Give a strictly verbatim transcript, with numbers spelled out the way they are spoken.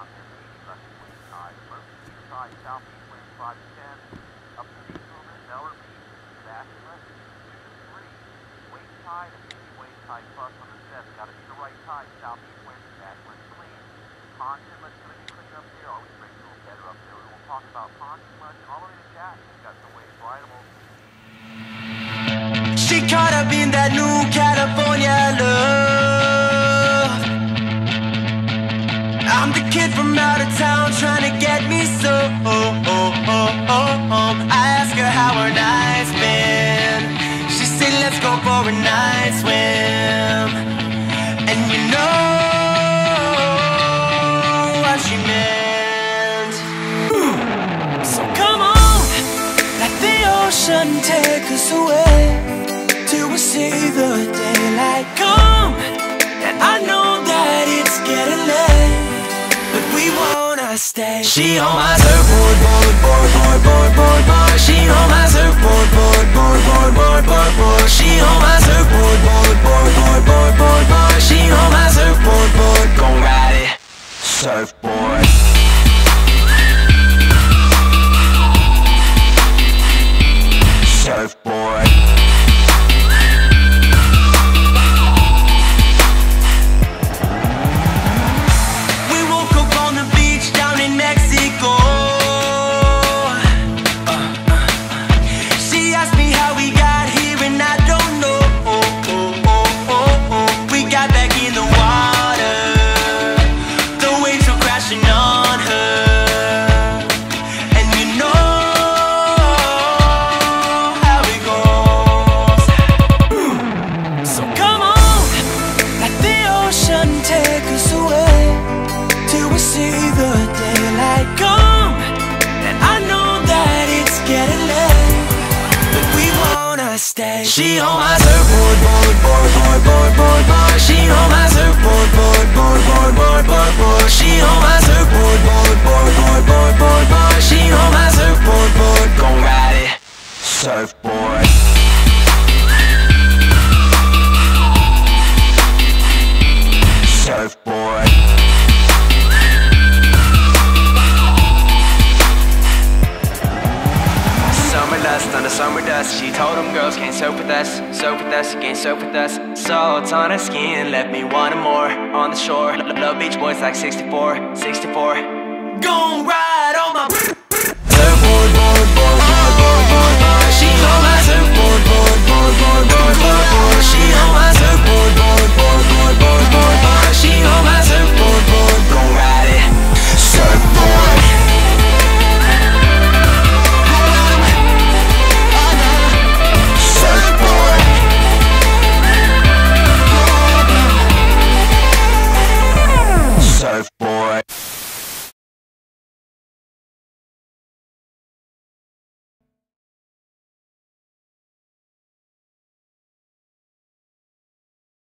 Constant east, left west tide. Emergency east side, southeast winds five to ten. Up to Eastland, Delaware Beach, Sebastian, Fusion three. Wave tide and maybe wave tide plus on the fifth. Got to be the right tide. Southeast winds, Sebastian clean. Ponton, let's going to be clean up there. Always breaks a little better up there. We won't talk about Ponton much. And all the way to Jackson, got some waves rideable. She caught up in that new California love. I'm the kid from out of town trying to get me so. I ask her how her night's been. She said let's go for a night swim. And you know what she meant. So come on, let the ocean take us away till we see the daylight come. And I know that it's getting late, but we wanna stay. She on my surfboard, board, board, board, board, board, board. She on my surfboard, board, board, board, board, board, board. She on my surfboard, board, board, board, board, board, board. She on my surfboard, board. Gon' ride it, surfboard. Surfboard. She on my surfboard, board, board, board, board, board, board. She on my surfboard, board, board, board, board, board, board. She on my surfboard, board, board, board, board, board, board. She on my surfboard, board. Gon' ride it, surfboard. Surfboard. Summer dust on the summer dust. She told them girls can't soap with us, soap with us, you can't soap with us. Salt on her skin, left me wanting more. On the shore, love beach boys like sixty-four, sixty-four. Gon' ride.